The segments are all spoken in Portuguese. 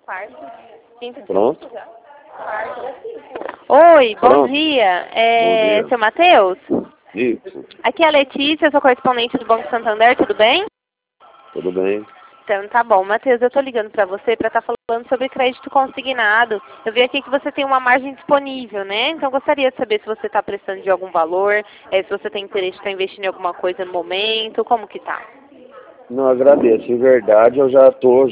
Pronto? Oi, bom Pronto. dia. Bom dia. Seu Matheus? Isso. Aqui é a Letícia, sou correspondente do Banco Santander, tudo bem? Tudo bem? Então, tá bom. Matheus, eu tô ligando pra você pra estar falando sobre crédito consignado. Eu vi aqui que você tem uma margem disponível, né? Então, gostaria de saber se você está precisando de algum valor, se você tem interesse em estar investindo em alguma coisa no momento, como que tá? Não, agradeço. Em verdade, eu já estou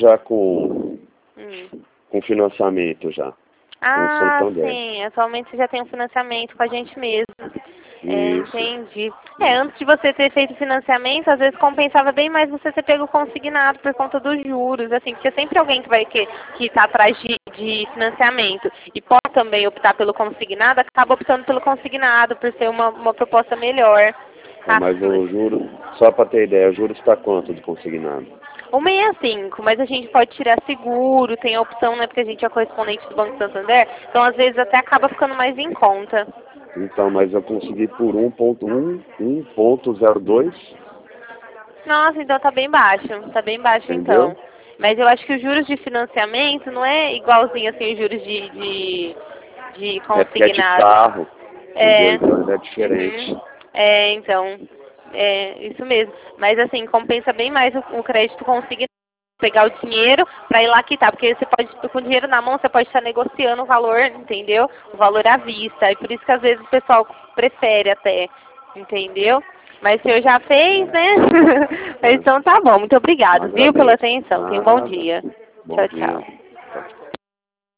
com financiamento já. Com o Ah, Santander. sim. Atualmente você já tem um financiamento com a gente mesmo. Isso. Entendi. Antes de você ter feito financiamento, às vezes compensava bem mais você ter pego consignado por conta dos juros, assim, porque sempre alguém que vai que tá atrás de financiamento e pode também optar pelo consignado, acaba optando pelo consignado por ser uma proposta melhor. Mas o juro, só para ter ideia, o juro está quanto de consignado? 1,65, mas a gente pode tirar seguro, tem a opção, né, porque a gente é correspondente do Banco Santander, então às vezes até acaba ficando mais em conta. Então, mas eu consegui por 1,1, 1,02. Nossa, então tá bem baixo Entendeu? então. Mas eu acho que os juros de financiamento não é igualzinho assim os juros de É porque é de consignado. carro. Entendeu? É. Então é diferente. Uhum. Então, isso mesmo. Mas assim, compensa bem mais o crédito consignado. Pegar o dinheiro para ir lá quitar, porque você pode, com o dinheiro na mão, você pode estar negociando o valor, entendeu? O valor à vista. E por isso que às vezes o pessoal prefere até, entendeu? Mas o senhor já fez, né? Mas então tá bom, muito obrigado, viu, pela Agradeço. atenção. Tenha um bom Nada. dia. Bom Tchau, dia. tchau.